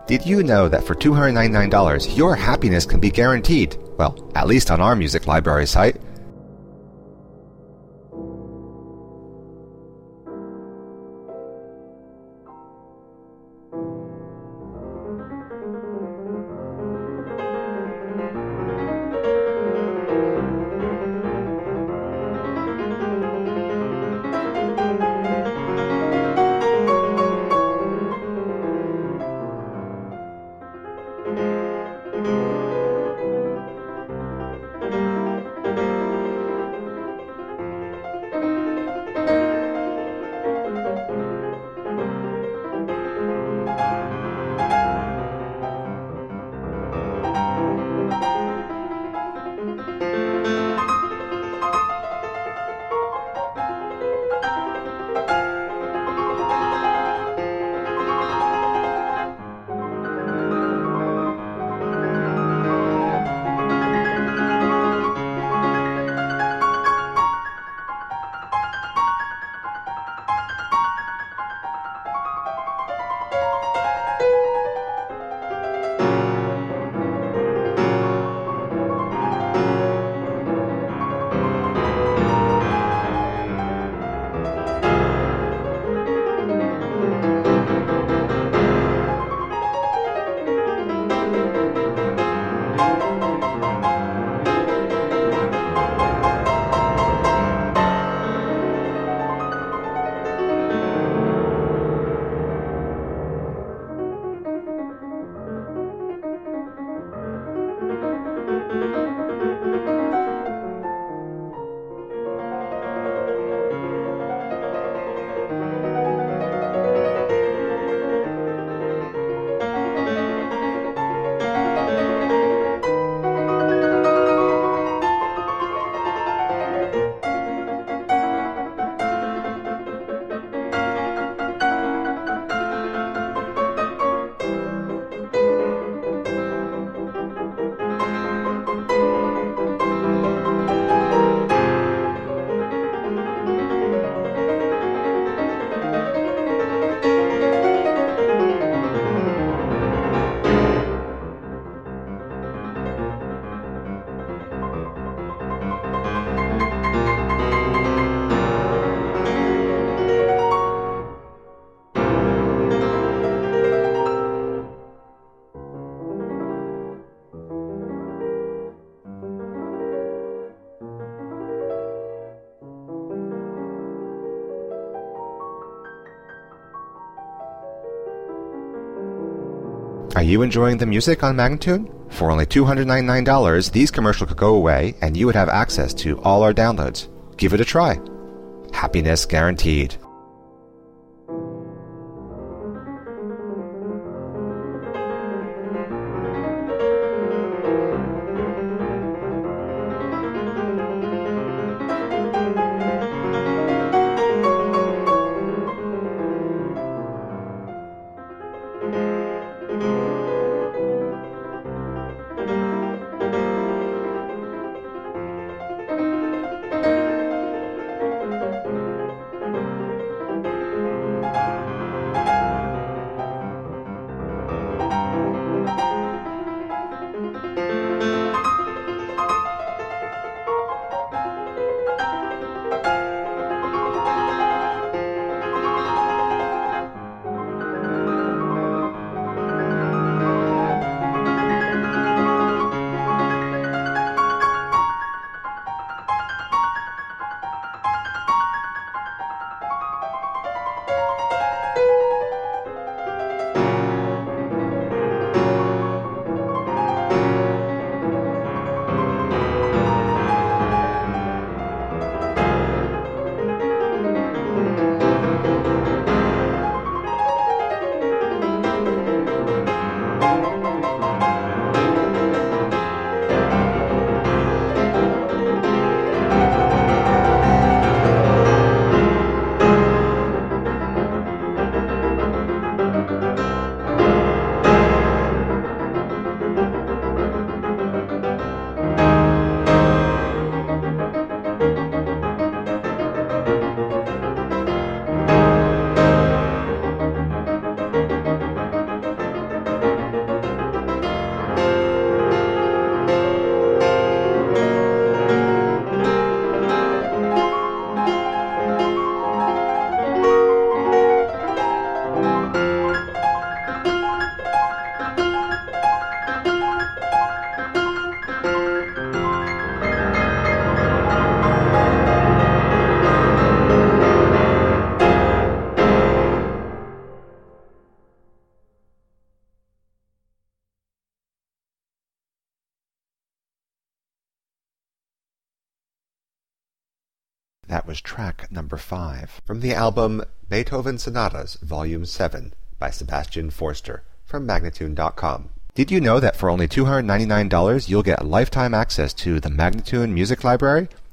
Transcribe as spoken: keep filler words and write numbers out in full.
Did you know that for two hundred ninety-nine dollars your happiness can be guaranteed? Well, at least on our music library site. Are you enjoying the music on Magnatune? For only two hundred ninety-nine dollars, these commercials could go away and you would have access to all our downloads. Give it a try. Happiness guaranteed. That was track number five from the album Beethoven Sonatas Volume seven by Sebastian Forster from Magnatune dot com. Did you know that for only two hundred ninety-nine dollars you'll get lifetime access to the Magnatune Music Library?